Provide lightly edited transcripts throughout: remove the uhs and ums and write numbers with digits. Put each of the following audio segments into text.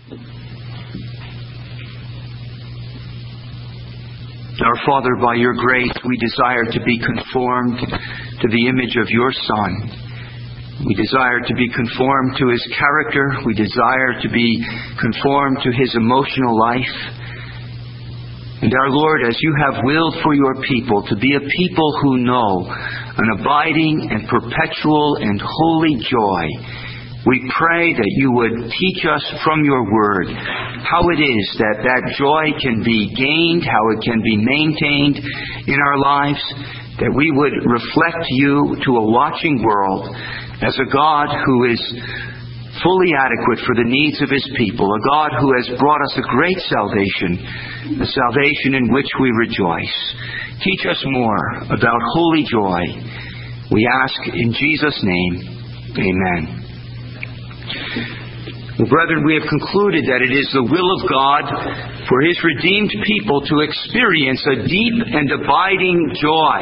Our Father, by your grace, we desire to be conformed to the image of your Son. We desire to be conformed to his character. We desire to be conformed to his emotional life. And our Lord, as you have willed for your people to be a people who know an abiding and perpetual and holy joy, we pray that you would teach us from your word how it is that that joy can be gained, how it can be maintained in our lives, that we would reflect you to a watching world as a God who is fully adequate for the needs of his people, a God who has brought us a great salvation, a salvation in which we rejoice. Teach us more about holy joy. We ask in Jesus' name, amen. Well, brethren, we have concluded that it is the will of God for his redeemed people to experience a deep and abiding joy.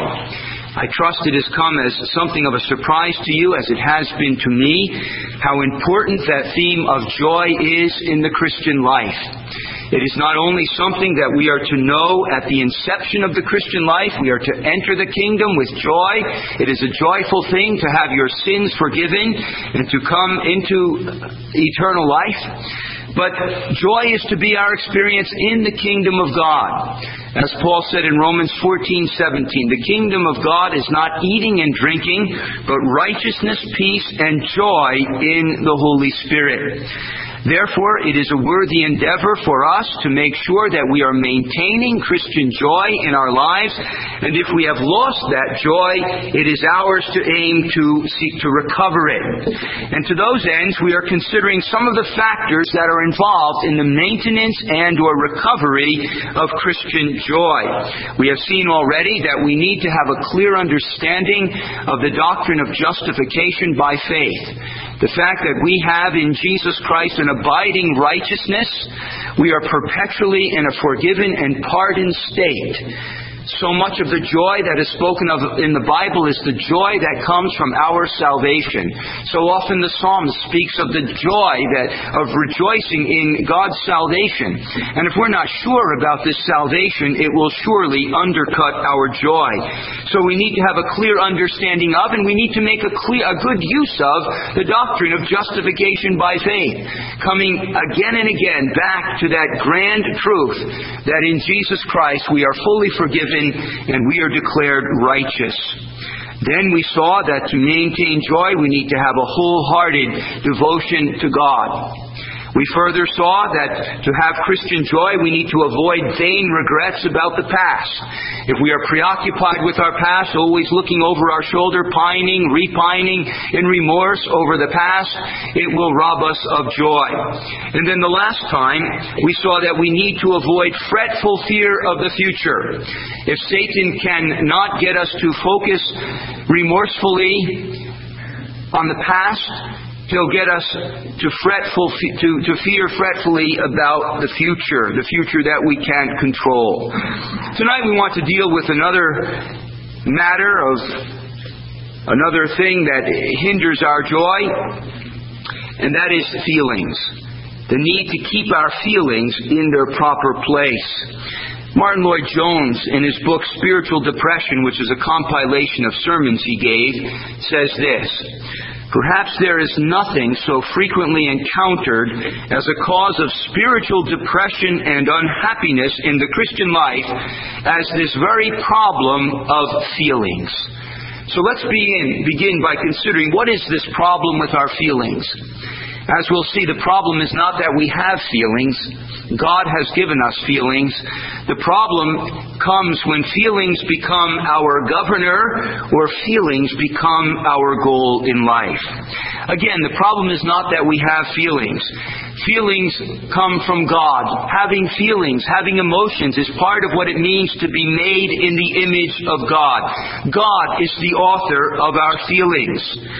I trust it has come as something of a surprise to you, as it has been to me, how important that theme of joy is in the Christian life. It is not only something that we are to know at the inception of the Christian life. We are to enter the kingdom with joy. It is a joyful thing to have your sins forgiven and to come into eternal life. But joy is to be our experience in the kingdom of God. As Paul said in Romans 14:17, the kingdom of God is not eating and drinking, but righteousness, peace, and joy in the Holy Spirit. Therefore, it is a worthy endeavor for us to make sure that we are maintaining Christian joy in our lives. And if we have lost that joy, it is ours to aim to seek to recover it. And to those ends, we are considering some of the factors that are involved in the maintenance and or recovery of Christian joy. We have seen already that we need to have a clear understanding of the doctrine of justification by faith. The fact that we have in Jesus Christ an abiding righteousness, we are perpetually in a forgiven and pardoned state. So much of the joy that is spoken of in the Bible is the joy that comes from our salvation. So often the psalmist speaks of the joy of rejoicing in God's salvation. And if we're not sure about this salvation, it will surely undercut our joy. So we need to have a clear understanding of, and we need to make a good use of, the doctrine of justification by faith. Coming again and again back to that grand truth that in Jesus Christ we are fully forgiven and we are declared righteous. Then we saw that to maintain joy, we need to have a wholehearted devotion to God. We further saw that to have Christian joy, we need to avoid vain regrets about the past. If we are preoccupied with our past, always looking over our shoulder, pining, repining in remorse over the past, it will rob us of joy. And then the last time, we saw that we need to avoid fretful fear of the future. If Satan cannot get us to focus remorsefully on the past, he'll get us to fear fretfully about the future that we can't control. Tonight we want to deal with another matter of another thing that hinders our joy, and that is feelings. The need to keep our feelings in their proper place. Martin Lloyd-Jones, in his book Spiritual Depression, which is a compilation of sermons he gave, says this: "Perhaps there is nothing so frequently encountered as a cause of spiritual depression and unhappiness in the Christian life as this very problem of feelings." So let's begin by considering, what is this problem with our feelings? As we'll see, the problem is not that we have feelings. God has given us feelings. The problem comes when feelings become our governor or feelings become our goal in life. Again, the problem is not that we have feelings. Feelings come from God. Having feelings, having emotions is part of what it means to be made in the image of God. God is the author of our feelings.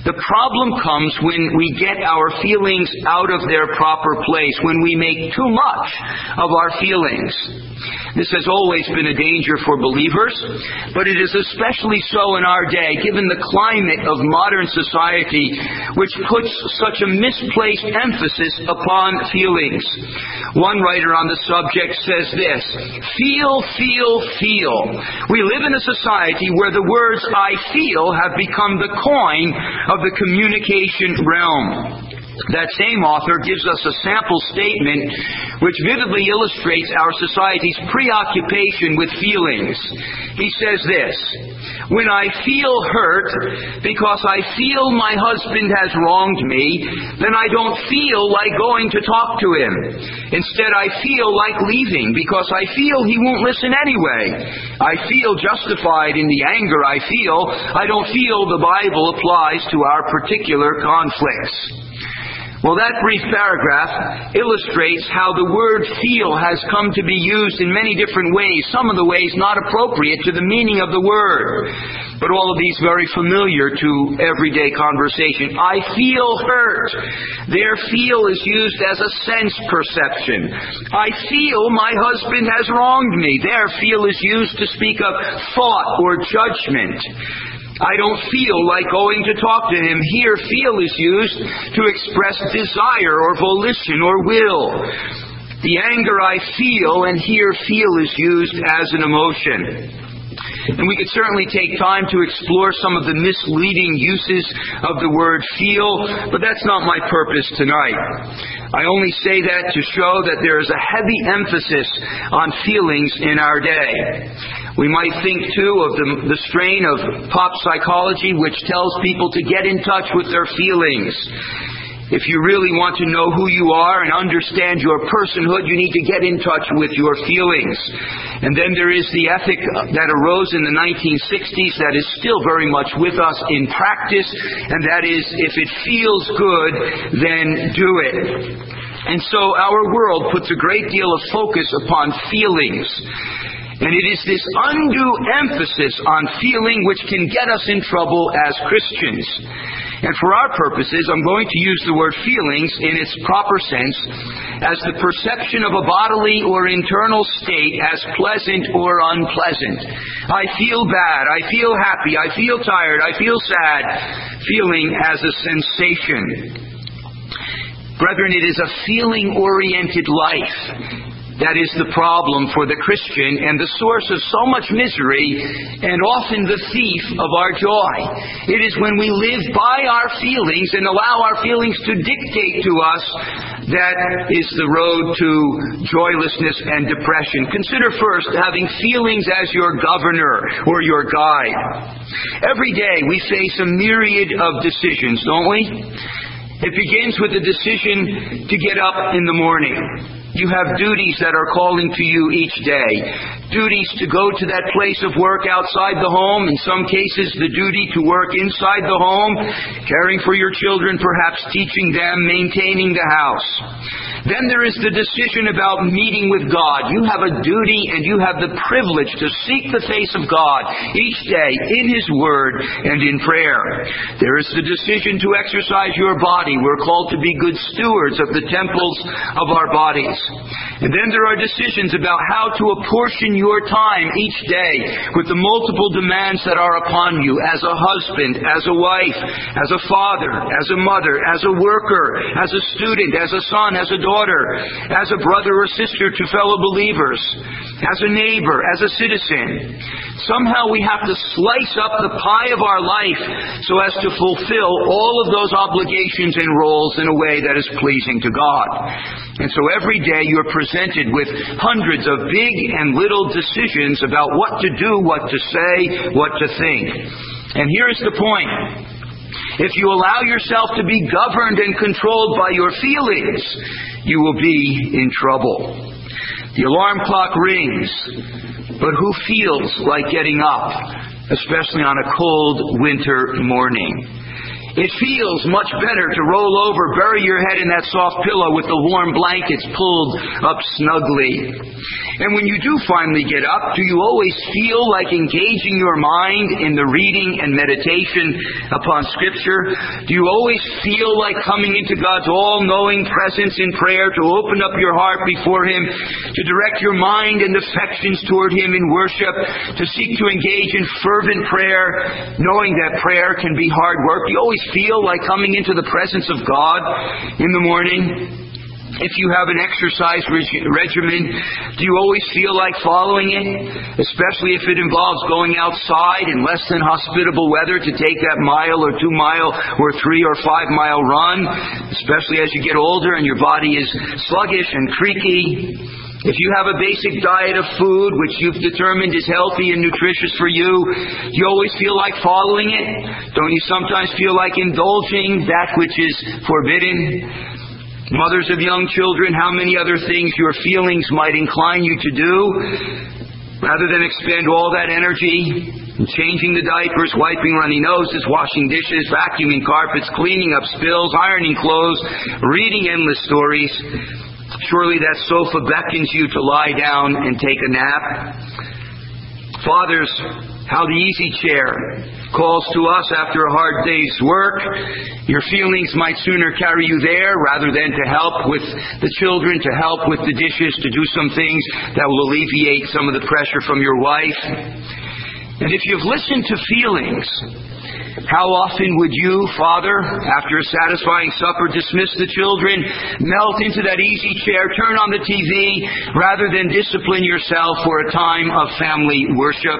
The problem comes when we get our feelings out of their proper place, when we make too much of our feelings. This has always been a danger for believers, but it is especially so in our day, given the climate of modern society, which puts such a misplaced emphasis upon feelings. One writer on the subject says this: feel, feel, feel. We live in a society where the words "I feel" have become the coin of the communication realm. That same author gives us a sample statement which vividly illustrates our society's preoccupation with feelings. He says this: when I feel hurt because I feel my husband has wronged me, then I don't feel like going to talk to him. Instead, I feel like leaving because I feel he won't listen anyway. I feel justified in the anger I feel. I don't feel the Bible applies to our particular conflicts. Well, that brief paragraph illustrates how the word feel has come to be used in many different ways, some of the ways not appropriate to the meaning of the word, but all of these very familiar to everyday conversation. I feel hurt. Their feel is used as a sense perception. I feel my husband has wronged me. Their feel is used to speak of thought or judgment. I don't feel like going to talk to him. Here, feel is used to express desire or volition or will. The anger I feel, and here feel is used as an emotion. And we could certainly take time to explore some of the misleading uses of the word feel, but that's not my purpose tonight. I only say that to show that there is a heavy emphasis on feelings in our day. We might think, too, of the strain of pop psychology, which tells people to get in touch with their feelings. If you really want to know who you are and understand your personhood, you need to get in touch with your feelings. And then there is the ethic that arose in the 1960s that is still very much with us in practice, and that is, if it feels good, then do it. And so our world puts a great deal of focus upon feelings. And it is this undue emphasis on feeling which can get us in trouble as Christians. And for our purposes, I'm going to use the word feelings in its proper sense as the perception of a bodily or internal state as pleasant or unpleasant. I feel bad, I feel happy, I feel tired, I feel sad. Feeling as a sensation. Brethren, it is a feeling-oriented life that is the problem for the Christian and the source of so much misery and often the thief of our joy. It is when we live by our feelings and allow our feelings to dictate to us that is the road to joylessness and depression. Consider first having feelings as your governor or your guide. Every day we face a myriad of decisions, don't we? It begins with the decision to get up in the morning. You have duties that are calling to you each day. Duties to go to that place of work outside the home. In some cases, the duty to work inside the home, caring for your children, perhaps teaching them, maintaining the house. Then there is the decision about meeting with God. You have a duty and you have the privilege to seek the face of God each day in His Word and in prayer. There is the decision to exercise your body. We're called to be good stewards of the temples of our bodies. And then there are decisions about how to apportion your time each day with the multiple demands that are upon you as a husband, as a wife, as a father, as a mother, as a worker, as a student, as a son, as a daughter, as a brother or sister to fellow believers, as a neighbor, as a citizen. Somehow we have to slice up the pie of our life so as to fulfill all of those obligations and roles in a way that is pleasing to God. And so every day you're presented with hundreds of big and little decisions about what to do, what to say, what to think. And here's the point. If you allow yourself to be governed and controlled by your feelings, you will be in trouble. The alarm clock rings, but who feels like getting up, especially on a cold winter morning? It feels much better to roll over, bury your head in that soft pillow with the warm blankets pulled up snugly. And when you do finally get up, do you always feel like engaging your mind in the reading and meditation upon Scripture? Do you always feel like coming into God's all-knowing presence in prayer to open up your heart before Him, to direct your mind and affections toward Him in worship, to seek to engage in fervent prayer, knowing that prayer can be hard work? Do you always feel like coming into the presence of God in the morning? If you have an exercise regimen, do you always feel like following it? Especially if it involves going outside in less than hospitable weather to take that mile or 2 mile or 3 or 5 mile run, especially as you get older and your body is sluggish and creaky. If you have a basic diet of food which you've determined is healthy and nutritious for you, do you always feel like following it? Don't you sometimes feel like indulging that which is forbidden? Mothers of young children, how many other things your feelings might incline you to do, rather than expend all that energy in changing the diapers, wiping runny noses, washing dishes, vacuuming carpets, cleaning up spills, ironing clothes, reading endless stories. Surely that sofa beckons you to lie down and take a nap. Fathers, how the easy chair calls to us after a hard day's work. Your feelings might sooner carry you there rather than to help with the children, to help with the dishes, to do some things that will alleviate some of the pressure from your wife. And if you've listened to feelings, how often would you, Father, after a satisfying supper, dismiss the children, melt into that easy chair, turn on the TV, rather than discipline yourself for a time of family worship?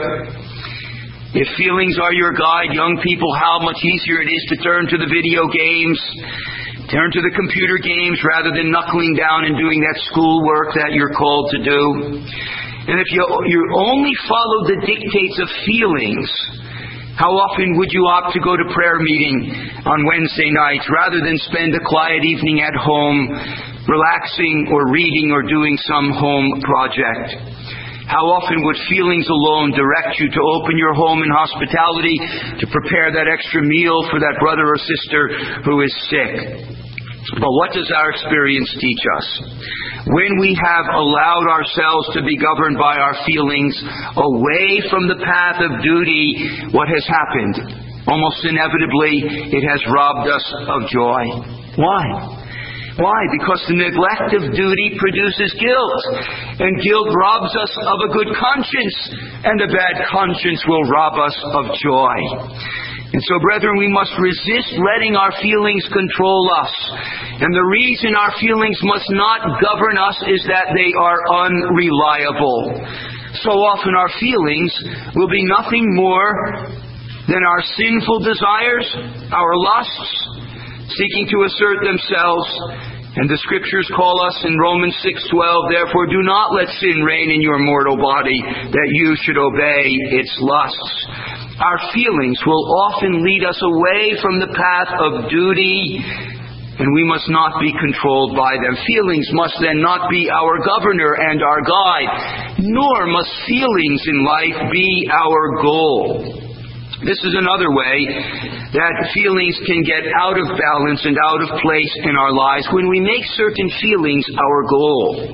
If feelings are your guide, young people, how much easier it is to turn to the video games, turn to the computer games, rather than knuckling down and doing that schoolwork that you're called to do. And if you only follow the dictates of feelings, how often would you opt to go to prayer meeting on Wednesday nights rather than spend a quiet evening at home, relaxing or reading or doing some home project? How often would feelings alone direct you to open your home in hospitality, to prepare that extra meal for that brother or sister who is sick? But what does our experience teach us? When we have allowed ourselves to be governed by our feelings away from the path of duty, what has happened? Almost inevitably, it has robbed us of joy. Why? Why? Because the neglect of duty produces guilt. And guilt robs us of a good conscience. And a bad conscience will rob us of joy. And so, brethren, we must resist letting our feelings control us. And the reason our feelings must not govern us is that they are unreliable. So often our feelings will be nothing more than our sinful desires, our lusts, seeking to assert themselves. And the Scriptures call us in Romans 6:12, therefore do not let sin reign in your mortal body, that you should obey its lusts. Our feelings will often lead us away from the path of duty, and we must not be controlled by them. Feelings must then not be our governor and our guide, nor must feelings in life be our goal. This is another way that feelings can get out of balance and out of place in our lives when we make certain feelings our goal.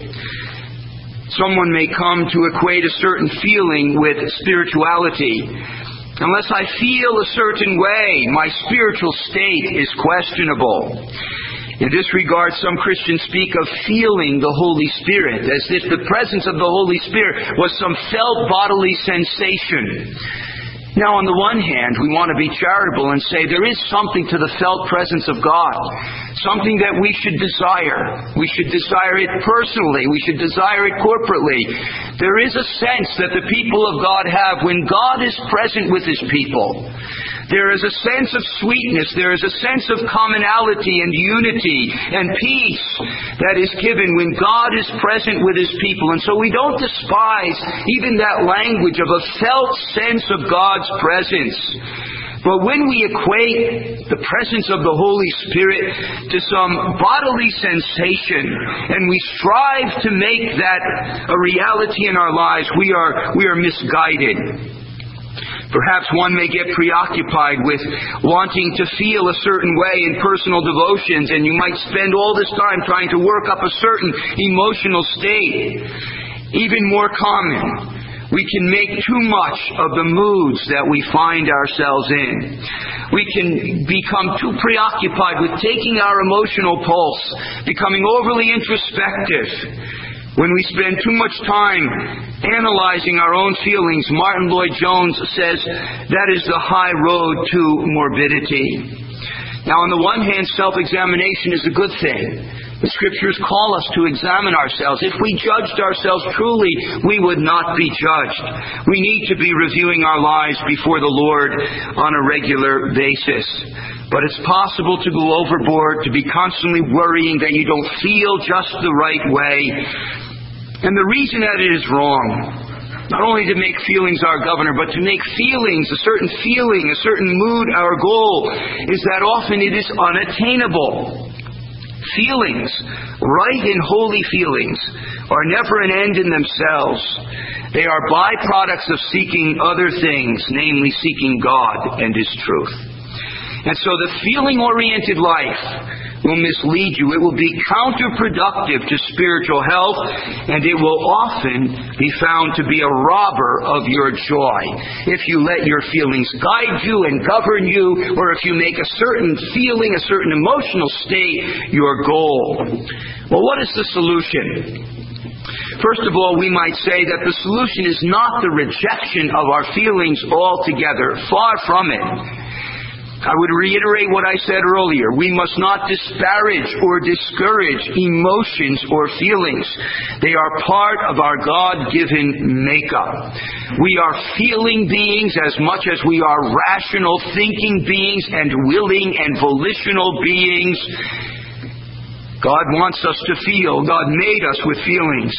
Someone may come to equate a certain feeling with spirituality. Unless I feel a certain way, my spiritual state is questionable. In this regard, some Christians speak of feeling the Holy Spirit, as if the presence of the Holy Spirit was some felt bodily sensation. Now, on the one hand, we want to be charitable and say there is something to the felt presence of God, something that we should desire. We should desire it personally. We should desire it corporately. There is a sense that the people of God have when God is present with His people. There is a sense of sweetness. There is a sense of commonality and unity and peace that is given when God is present with His people. And so we don't despise even that language of a felt sense of God's presence. But when we equate the presence of the Holy Spirit to some bodily sensation, and we strive to make that a reality in our lives, we are misguided. Perhaps one may get preoccupied with wanting to feel a certain way in personal devotions, and you might spend all this time trying to work up a certain emotional state. Even more common, we can make too much of the moods that we find ourselves in. We can become too preoccupied with taking our emotional pulse, becoming overly introspective. When we spend too much time analyzing our own feelings, Martin Lloyd-Jones says that is the high road to morbidity. Now, on the one hand, self-examination is a good thing. The Scriptures call us to examine ourselves. If we judged ourselves truly, we would not be judged. We need to be reviewing our lives before the Lord on a regular basis. But it's possible to go overboard, to be constantly worrying that you don't feel just the right way. And the reason that it is wrong, not only to make feelings our governor, but to make feelings, a certain feeling, a certain mood our goal, is that often it is unattainable. Feelings, right and holy feelings, are never an end in themselves. They are byproducts of seeking other things, namely seeking God and His truth. And so the feeling-oriented life will mislead you. It will be counterproductive to spiritual health, and it will often be found to be a robber of your joy. If you let your feelings guide you and govern you, or if you make a certain feeling, a certain emotional state your goal. Well, what is the solution? First of all, we might say that the solution is not the rejection of our feelings altogether. Far from it. I would reiterate what I said earlier. We must not disparage or discourage emotions or feelings. They are part of our God-given makeup. We are feeling beings as much as we are rational thinking beings and willing and volitional beings. God wants us to feel. God made us with feelings.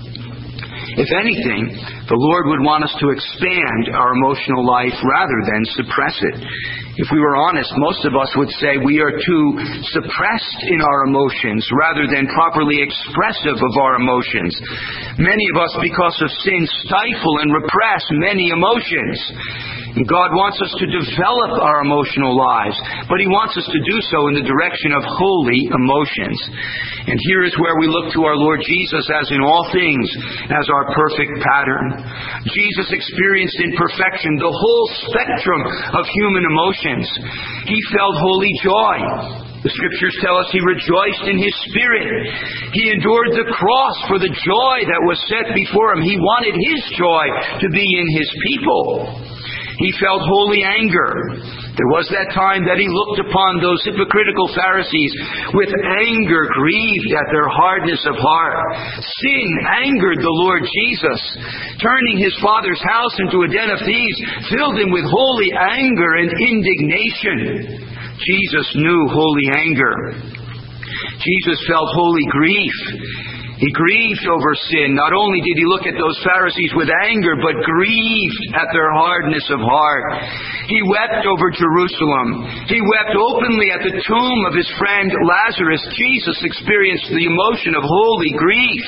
If anything, the Lord would want us to expand our emotional life rather than suppress it. If we were honest, most of us would say we are too suppressed in our emotions rather than properly expressive of our emotions. Many of us, because of sin, stifle and repress many emotions. God wants us to develop our emotional lives, but He wants us to do so in the direction of holy emotions. And here is where we look to our Lord Jesus, as in all things, as our perfect pattern. Jesus experienced in perfection the whole spectrum of human emotions. He felt holy joy. The Scriptures tell us He rejoiced in His Spirit. He endured the cross for the joy that was set before Him. He wanted His joy to be in His people. He felt holy anger. There was that time that He looked upon those hypocritical Pharisees with anger, grieved at their hardness of heart. Sin angered the Lord Jesus. Turning His Father's house into a den of thieves filled Him with holy anger and indignation. Jesus knew holy anger. Jesus felt holy grief. He grieved over sin. Not only did He look at those Pharisees with anger, but grieved at their hardness of heart. He wept over Jerusalem. He wept openly at the tomb of His friend Lazarus. Jesus experienced the emotion of holy grief.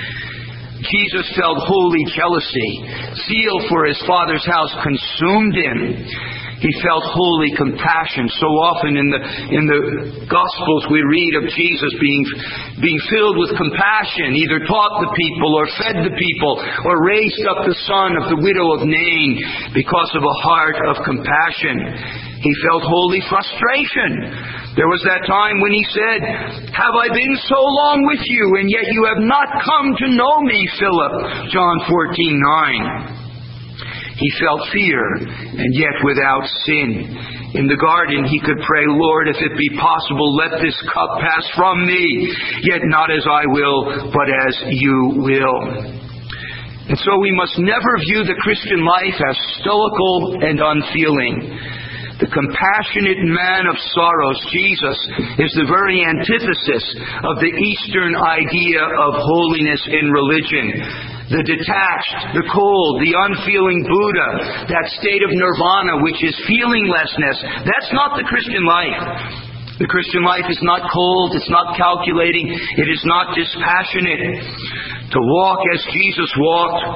Jesus felt holy jealousy. Zeal for His Father's house consumed Him. He felt holy compassion. So often in the Gospels we read of Jesus being filled with compassion, either taught the people or fed the people or raised up the son of the widow of Nain because of a heart of compassion. He felt holy frustration. There was that time when He said, "Have I been so long with you, and yet you have not come to know me, Philip?" John 14:9. He felt fear, and yet without sin. In the garden He could pray, "Lord, if it be possible, let this cup pass from me. Yet not as I will, but as You will." And so we must never view the Christian life as stoical and unfeeling. The compassionate man of sorrows, Jesus, is the very antithesis of the Eastern idea of holiness in religion. The detached, the cold, the unfeeling Buddha, that state of nirvana which is feelinglessness, that's not the Christian life. The Christian life is not cold, it's not calculating, it is not dispassionate. To walk as Jesus walked,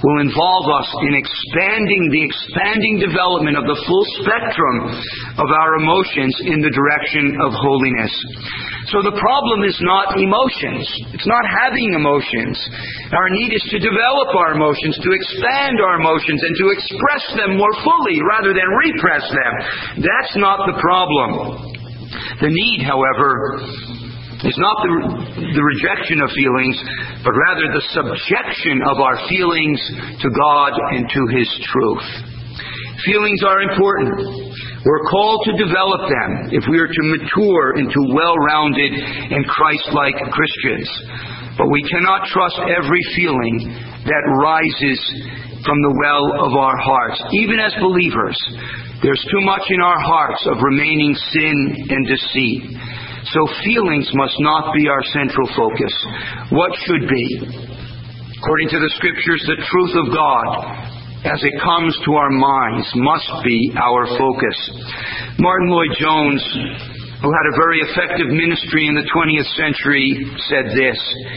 will involve us in the expanding development of the full spectrum of our emotions in the direction of holiness. So the problem is not emotions. It's not having emotions. Our need is to develop our emotions, to expand our emotions, and to express them more fully rather than repress them. That's not the problem. The need, however, is not the rejection of feelings, but rather the subjection of our feelings to God and to His truth. Feelings are important. We're called to develop them if we are to mature into well-rounded and Christ-like Christians. But we cannot trust every feeling that rises from the well of our hearts. Even as believers, there's too much in our hearts of remaining sin and deceit. So feelings must not be our central focus. What should be? According to the Scriptures, the truth of God, as it comes to our minds, must be our focus. Martin Lloyd-Jones, who had a very effective ministry in the 20th century, said this: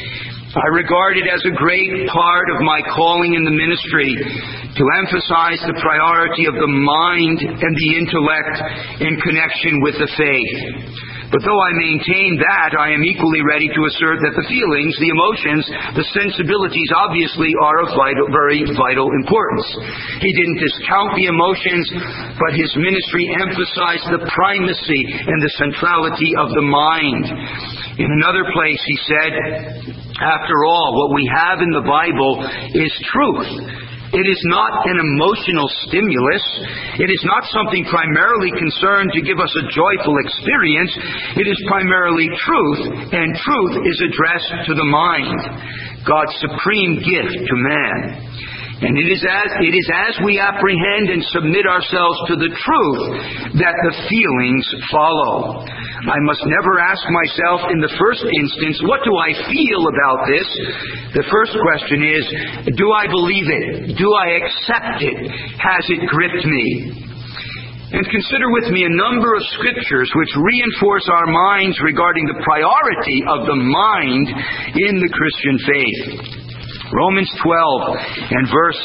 I regard it as a great part of my calling in the ministry to emphasize the priority of the mind and the intellect in connection with the faith. But though I maintain that, I am equally ready to assert that the feelings, the emotions, the sensibilities obviously are of very vital importance. He didn't discount the emotions, but his ministry emphasized the primacy and the centrality of the mind. In another place he said, after all, what we have in the Bible is truth. It is not an emotional stimulus. It is not something primarily concerned to give us a joyful experience. It is primarily truth, and truth is addressed to the mind, God's supreme gift to man. And it is as we apprehend and submit ourselves to the truth that the feelings follow. I must never ask myself in the first instance, what do I feel about this? The first question is, do I believe it? Do I accept it? Has it gripped me? And consider with me a number of scriptures which reinforce our minds regarding the priority of the mind in the Christian faith. Romans 12 and verse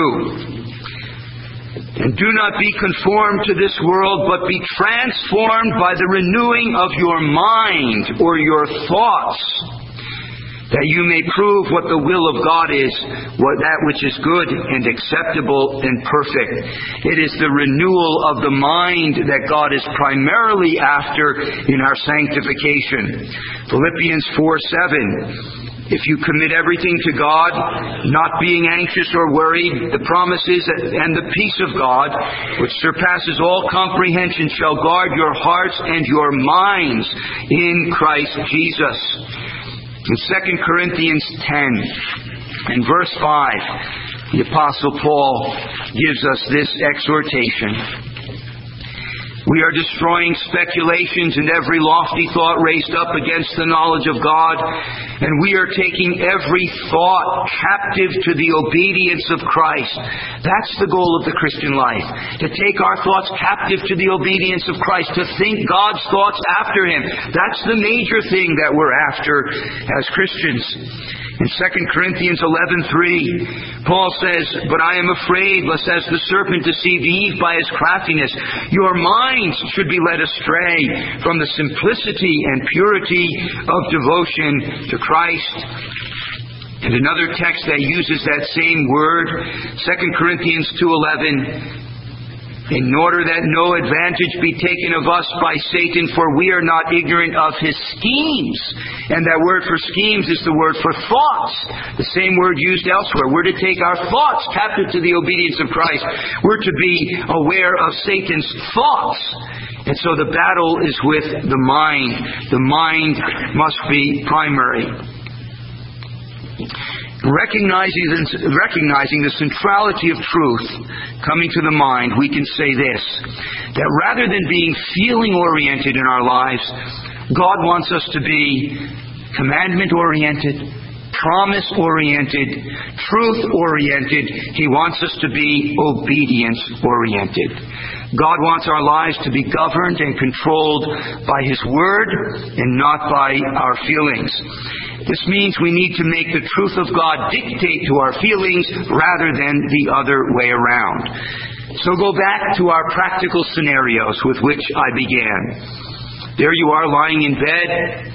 2. And do not be conformed to this world, but be transformed by the renewing of your mind or your thoughts, that you may prove what the will of God is, that which is good and acceptable and perfect. It is the renewal of the mind that God is primarily after in our sanctification. Philippians 4:7. If you commit everything to God, not being anxious or worried, the promises and the peace of God, which surpasses all comprehension, shall guard your hearts and your minds in Christ Jesus. In 2 Corinthians 10 and verse 5, the Apostle Paul gives us this exhortation. We are destroying speculations and every lofty thought raised up against the knowledge of God, and we are taking every thought captive to the obedience of Christ. That's the goal of the Christian life, to take our thoughts captive to the obedience of Christ, to think God's thoughts after Him. That's the major thing that we're after as Christians. In 2 Corinthians 11:3, Paul says, But I am afraid, lest as the serpent deceived Eve by his craftiness, your minds should be led astray from the simplicity and purity of devotion to Christ. And another text that uses that same word, 2 Corinthians 2:11, in order that no advantage be taken of us by Satan, for we are not ignorant of his schemes. And that word for schemes is the word for thoughts, the same word used elsewhere. We're to take our thoughts captive to the obedience of Christ. We're to be aware of Satan's thoughts. And so the battle is with the mind. The mind must be primary. Recognizing the centrality of truth coming to the mind, we can say this, that rather than being feeling-oriented in our lives, God wants us to be commandment-oriented, promise-oriented, truth-oriented. He wants us to be obedience-oriented. God wants our lives to be governed and controlled by His Word and not by our feelings. This means we need to make the truth of God dictate to our feelings rather than the other way around. So go back to our practical scenarios with which I began. There you are lying in bed.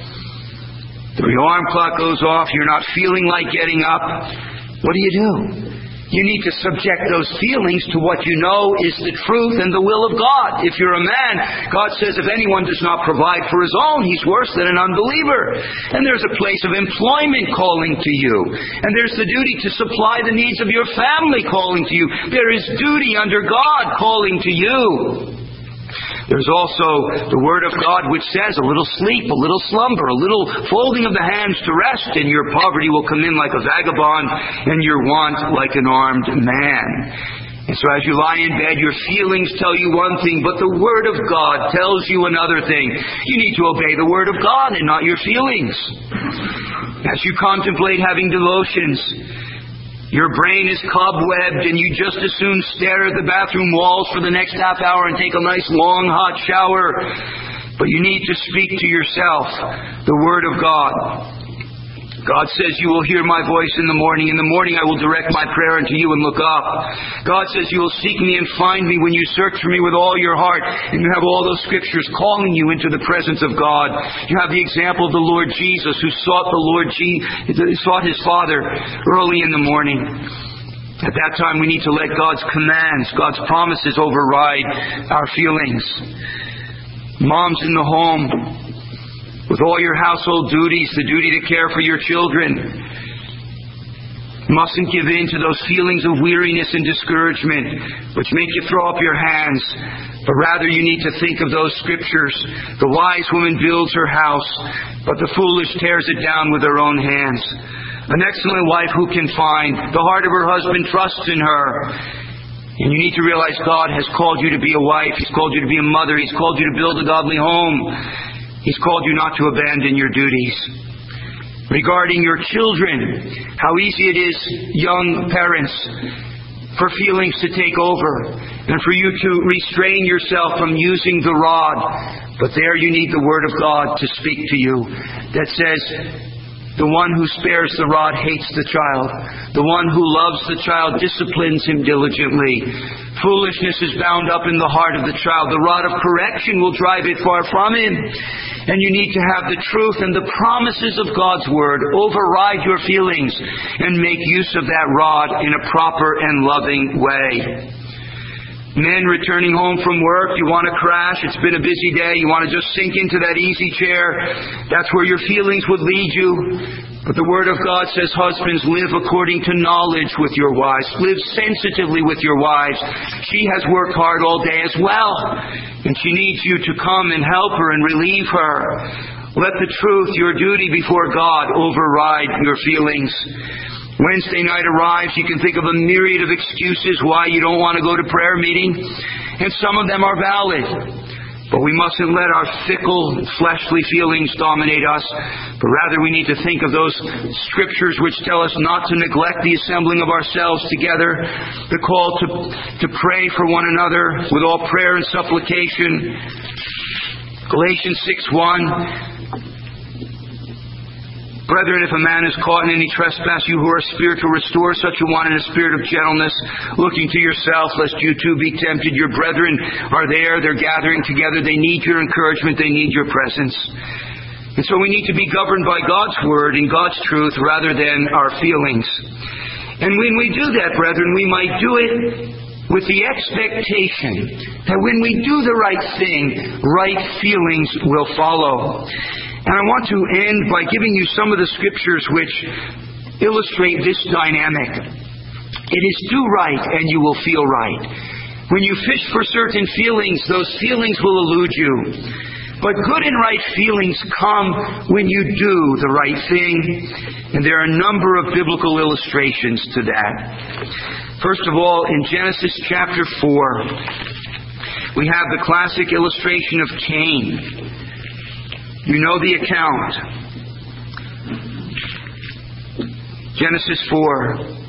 The alarm clock goes off. You're not feeling like getting up. What do? You need to subject those feelings to what you know is the truth and the will of God. If you're a man, God says if anyone does not provide for his own, he's worse than an unbeliever. And there's a place of employment calling to you. And there's the duty to supply the needs of your family calling to you. There is duty under God calling to you. There's also the Word of God which says a little sleep, a little slumber, a little folding of the hands to rest, and your poverty will come in like a vagabond, and your want like an armed man. And so as you lie in bed, your feelings tell you one thing, but the Word of God tells you another thing. You need to obey the Word of God and not your feelings. As you contemplate having devotions, your brain is cobwebbed and you just as soon stare at the bathroom walls for the next half hour and take a nice long hot shower. But you need to speak to yourself the Word of God. God says, you will hear my voice in the morning. In the morning I will direct my prayer unto you and look up. God says, you will seek me and find me when you search for me with all your heart. And you have all those scriptures calling you into the presence of God. You have the example of the Lord Jesus who sought His Father early in the morning. At that time we need to let God's commands, God's promises override our feelings. Moms in the home, with all your household duties, the duty to care for your children, mustn't give in to those feelings of weariness and discouragement which make you throw up your hands, but rather you need to think of those scriptures. The wise woman builds her house, but the foolish tears it down with her own hands. An excellent wife who can find? The heart of her husband trusts in her. And you need to realize God has called you to be a wife. He's called you to be a mother. He's called you to build a godly home. He's called you not to abandon your duties. Regarding your children, how easy it is, young parents, for feelings to take over and for you to restrain yourself from using the rod. But there you need the Word of God to speak to you that says, the one who spares the rod hates the child. The one who loves the child disciplines him diligently. Foolishness is bound up in the heart of the child. The rod of correction will drive it far from him. And you need to have the truth and the promises of God's Word override your feelings and make use of that rod in a proper and loving way. Men returning home from work, you want to crash, it's been a busy day, you want to just sink into that easy chair. That's where your feelings would lead you. But the Word of God says, husbands, live according to knowledge with your wives. Live sensitively with your wives. She has worked hard all day as well, and she needs you to come and help her and relieve her. Let the truth, your duty before God, override your feelings. Wednesday night arrives, you can think of a myriad of excuses why you don't want to go to prayer meeting, and some of them are valid. But we mustn't let our fickle, fleshly feelings dominate us, but rather we need to think of those scriptures which tell us not to neglect the assembling of ourselves together, the call to pray for one another with all prayer and supplication. Galatians 6:1. Brethren, if a man is caught in any trespass, you who are spiritual, restore such a one in a spirit of gentleness, looking to yourself, lest you too be tempted. Your brethren are there, they're gathering together, they need your encouragement, they need your presence. And so we need to be governed by God's Word and God's truth rather than our feelings. And when we do that, brethren, we might do it with the expectation that when we do the right thing, right feelings will follow. And I want to end by giving you some of the scriptures which illustrate this dynamic. It is do right and you will feel right. When you fish for certain feelings, those feelings will elude you. But good and right feelings come when you do the right thing. And there are a number of biblical illustrations to that. First of all, in Genesis chapter 4, we have the classic illustration of Cain. You know the account. Genesis 4.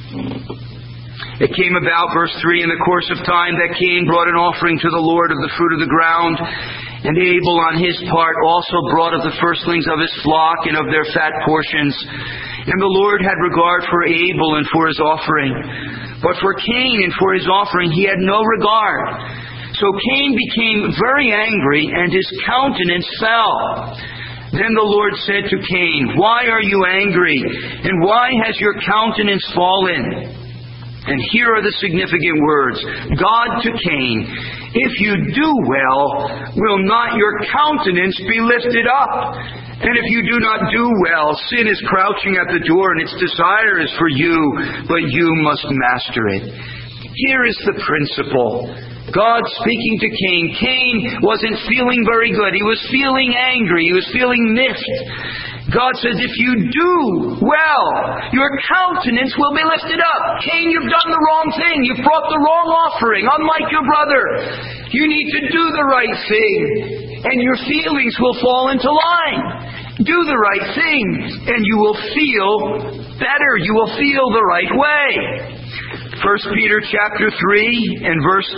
It came about, verse 3, in the course of time that Cain brought an offering to the Lord of the fruit of the ground, and Abel on his part also brought of the firstlings of his flock and of their fat portions. And the Lord had regard for Abel and for his offering, but for Cain and for his offering he had no regard. So Cain became very angry, and his countenance fell. Then the Lord said to Cain, "Why are you angry, and why has your countenance fallen?" And here are the significant words. God to Cain, "If you do well, will not your countenance be lifted up? And if you do not do well, sin is crouching at the door, and its desire is for you, but you must master it." Here is the principle. God speaking to Cain. Cain wasn't feeling very good. He was feeling angry. He was feeling miffed. God says, if you do well, your countenance will be lifted up. Cain, you've done the wrong thing. You've brought the wrong offering, unlike your brother. You need to do the right thing, and your feelings will fall into line. Do the right thing, and you will feel better. You will feel the right way. 1 Peter chapter 3 and verse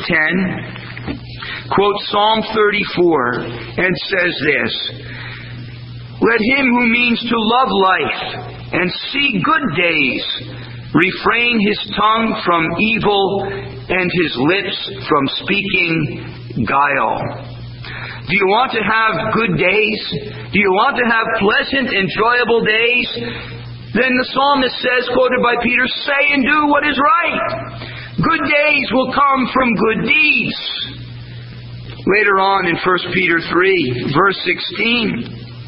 10 quotes Psalm 34 and says this, "Let him who means to love life and see good days refrain his tongue from evil and his lips from speaking guile." Do you want to have good days? Do you want to have pleasant, enjoyable days? Then the psalmist says, quoted by Peter, "Say and do what is right." Good days will come from good deeds. Later on in 1 Peter 3, verse 16,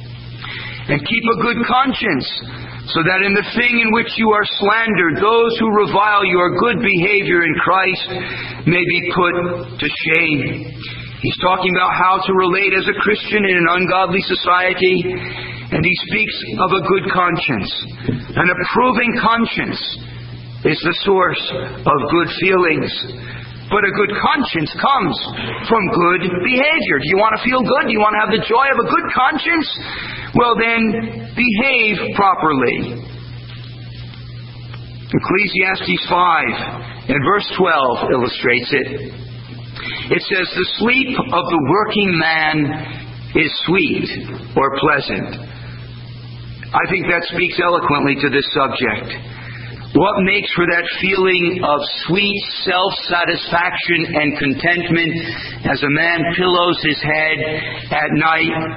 "And keep a good conscience, so that in the thing in which you are slandered, those who revile your good behavior in Christ may be put to shame." He's talking about how to relate as a Christian in an ungodly society, and he speaks of a good conscience. An approving conscience is the source of good feelings. But a good conscience comes from good behavior. Do you want to feel good? Do you want to have the joy of a good conscience? Well then, behave properly. Ecclesiastes 5 and verse 12 illustrates it. It says, "The sleep of the working man is sweet or pleasant." I think that speaks eloquently to this subject. What makes for that feeling of sweet self-satisfaction and contentment as a man pillows his head at night?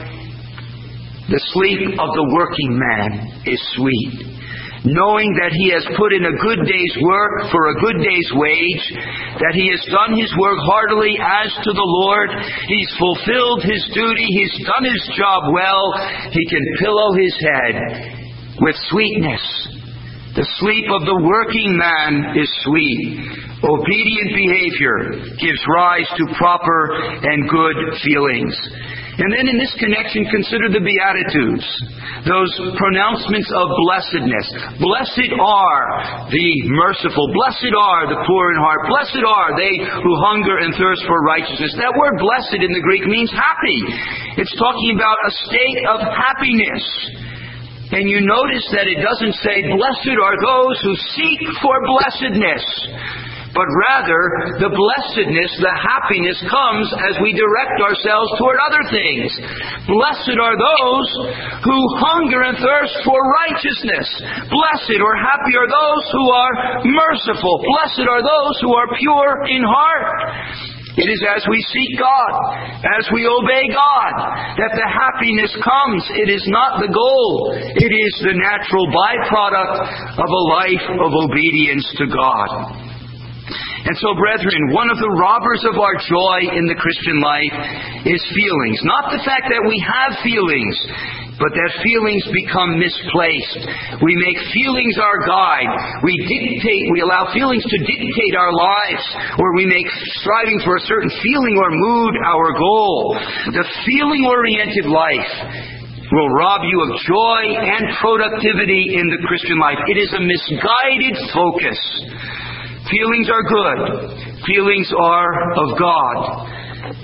The sleep of the working man is sweet. Knowing that he has put in a good day's work for a good day's wage, that he has done his work heartily as to the Lord, he's fulfilled his duty, he's done his job well, he can pillow his head with sweetness. The sleep of the working man is sweet. Obedient behavior gives rise to proper and good feelings. And then in this connection, consider the Beatitudes, those pronouncements of blessedness. Blessed are the merciful. Blessed are the poor in heart. Blessed are they who hunger and thirst for righteousness. That word blessed in the Greek means happy. It's talking about a state of happiness. And you notice that it doesn't say, "Blessed are those who seek for blessedness." But rather, the blessedness, the happiness comes as we direct ourselves toward other things. Blessed are those who hunger and thirst for righteousness. Blessed or happy are those who are merciful. Blessed are those who are pure in heart. It is as we seek God, as we obey God, that the happiness comes. It is not the goal. It is the natural byproduct of a life of obedience to God. And so, brethren, one of the robbers of our joy in the Christian life is feelings. Not the fact that we have feelings, but that feelings become misplaced. We make feelings our guide. We allow feelings to dictate our lives, or we make striving for a certain feeling or mood our goal. The feeling-oriented life will rob you of joy and productivity in the Christian life. It is a misguided focus. Feelings are good. Feelings are of God.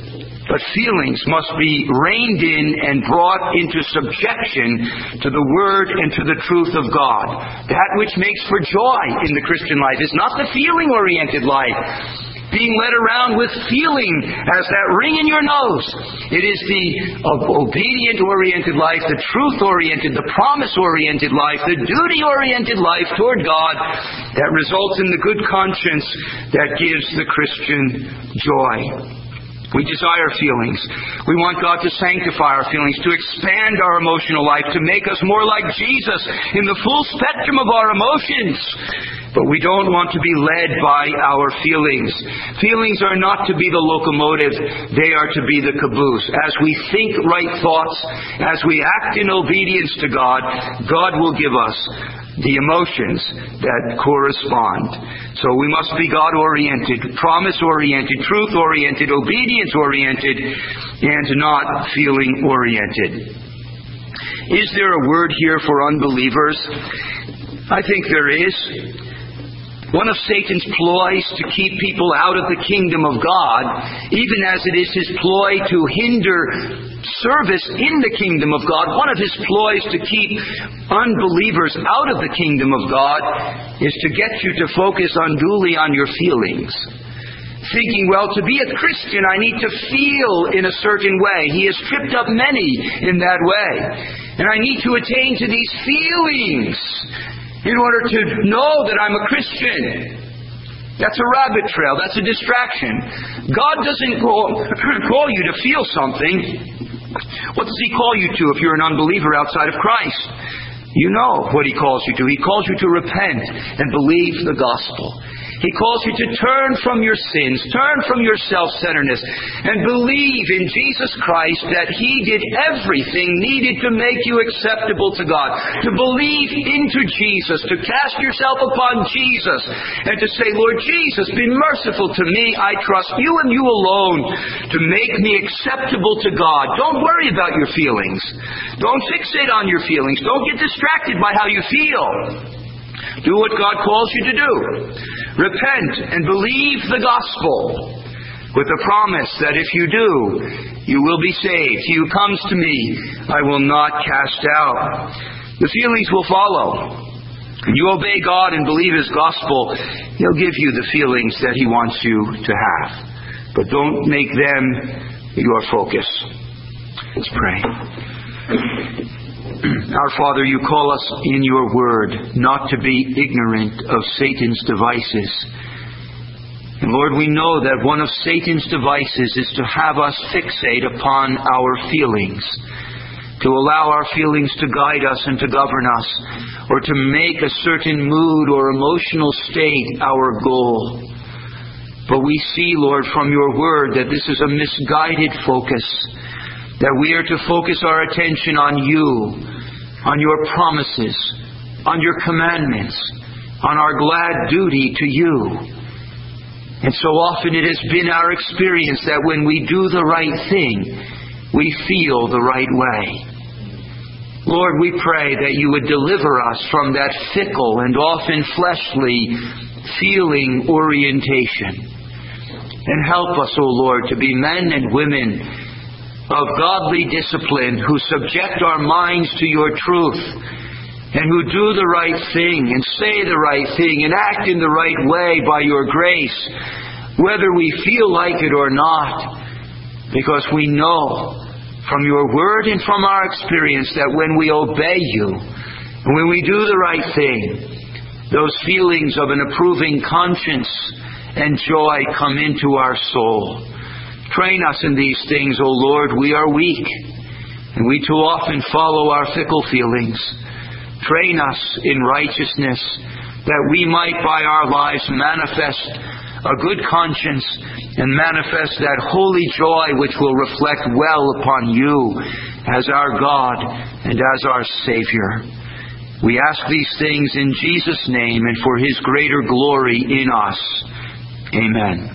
But feelings must be reined in and brought into subjection to the Word and to the truth of God. That which makes for joy in the Christian life is not the feeling-oriented life, being led around with feeling as that ring in your nose. It is the obedient-oriented life, the truth-oriented, the promise-oriented life, the duty-oriented life toward God that results in the good conscience that gives the Christian joy. We desire feelings. We want God to sanctify our feelings, to expand our emotional life, to make us more like Jesus in the full spectrum of our emotions. But we don't want to be led by our feelings. Feelings are not to be the locomotive. They are to be the caboose. As we think right thoughts, as we act in obedience to God, God will give us the emotions that correspond. So we must be God-oriented, promise-oriented, truth-oriented, obedience-oriented, and not feeling-oriented. Is there a word here for unbelievers? I think there is. One of Satan's ploys to keep people out of the kingdom of God, even as it is his ploy to hinder service in the kingdom of God, one of his ploys to keep unbelievers out of the kingdom of God is to get you to focus unduly on your feelings. Thinking, well, to be a Christian, I need to feel in a certain way. He has tripped up many in that way. And I need to attain to these feelings in order to know that I'm a Christian. That's a rabbit trail. That's a distraction. God doesn't call you to feel something. What does He call you to if you're an unbeliever outside of Christ? You know what He calls you to. He calls you to repent and believe the gospel. He calls you to turn from your sins, turn from your self-centeredness, and believe in Jesus Christ that He did everything needed to make you acceptable to God. To believe into Jesus, to cast yourself upon Jesus, and to say, Lord Jesus, be merciful to me. I trust You and You alone to make me acceptable to God. Don't worry about your feelings. Don't fixate on your feelings. Don't get distracted by how you feel. Do what God calls you to do. Repent and believe the gospel with the promise that if you do, you will be saved. He who comes to me, I will not cast out. The feelings will follow. When you obey God and believe His gospel, He'll give you the feelings that He wants you to have. But don't make them your focus. Let's pray. Our Father, You call us in Your Word not to be ignorant of Satan's devices. And Lord, we know that one of Satan's devices is to have us fixate upon our feelings, to allow our feelings to guide us and to govern us, or to make a certain mood or emotional state our goal. But we see, Lord, from Your Word that this is a misguided focus, that we are to focus our attention on You, on Your promises, on Your commandments, on our glad duty to You. And so often it has been our experience that when we do the right thing, we feel the right way. Lord, we pray that You would deliver us from that fickle and often fleshly feeling orientation. And help us, O Lord, to be men and women of godly discipline who subject our minds to Your truth and who do the right thing and say the right thing and act in the right way by Your grace, whether we feel like it or not, because we know from Your Word and from our experience that when we obey You and when we do the right thing, those feelings of an approving conscience and joy come into our soul. Train us in these things, O Lord. We are weak, and we too often follow our fickle feelings. Train us in righteousness, that we might by our lives manifest a good conscience and manifest that holy joy which will reflect well upon You as our God and as our Savior. We ask these things in Jesus' name and for His greater glory in us. Amen.